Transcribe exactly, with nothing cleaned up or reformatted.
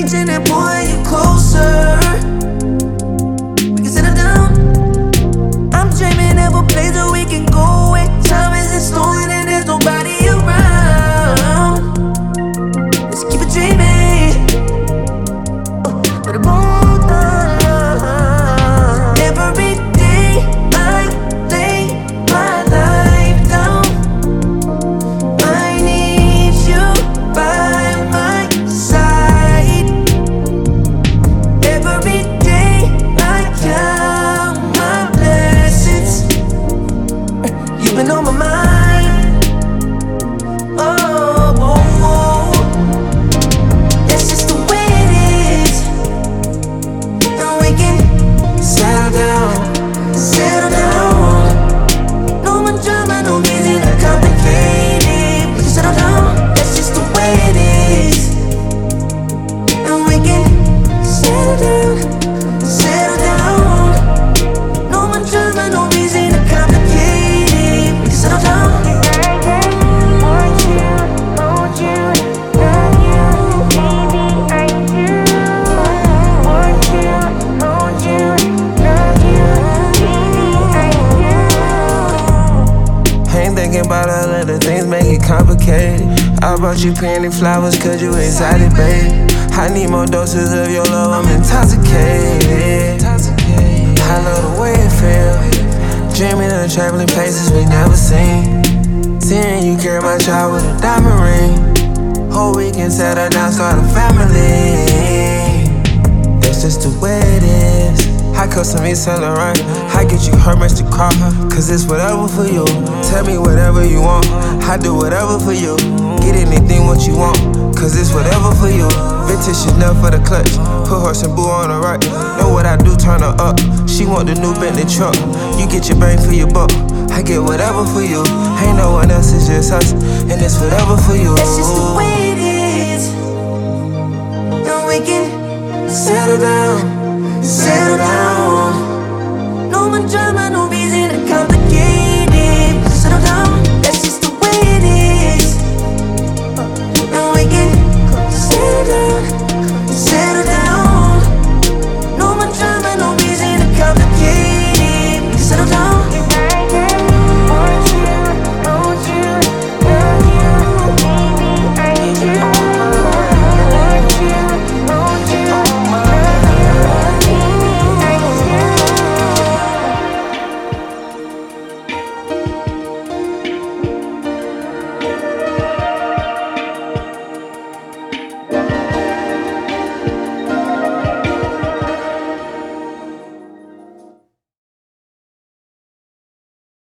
reaching and pulling you closer. We can settle down. I'm dreaming of a place where we can go where time isn't stolen and there's nobody around. Let's keep it dreaming. But it won't die. Every day I lay my life down. I need you by my side. Every day I count my blessings. You've been on my mind. Oh, oh, oh. That's just the way it is. And we can settle down, settle down. No more drama, no reason to complicate it. We can settle down. That's just the way it is. And we can settle down, settle down. No more drama, no reason to complicate it. We can settle down. Want you, hold you, love you, baby, I do. Want you, hold you, love you, baby, I do. Ain't thinking about all of the things make it complicated. I bought you penny flowers cause you excited, babe. I need more doses of your love, I'm intoxicated. I love the way it feels. Dreaming of traveling places we never seen. Seeing you carry my child with a diamond ring. Hope we can settle down, start a family. That's just the way it is. I custom me Saint Laurent. I get you Hermes to car, cause it's whatever for you. Tell me whatever you want, I do whatever for you. Get anything what you want, cause it's whatever for you. Vintage Chanel for the clutch, put horse and boo on the right. Know what I do, turn her up. She want the new Bentley truck. You get your bang for your buck, I get whatever for you. Ain't no one else, it's just us, and it's whatever for you. That's just the way it is. And we can settle down, settle down. No more drama, no reason.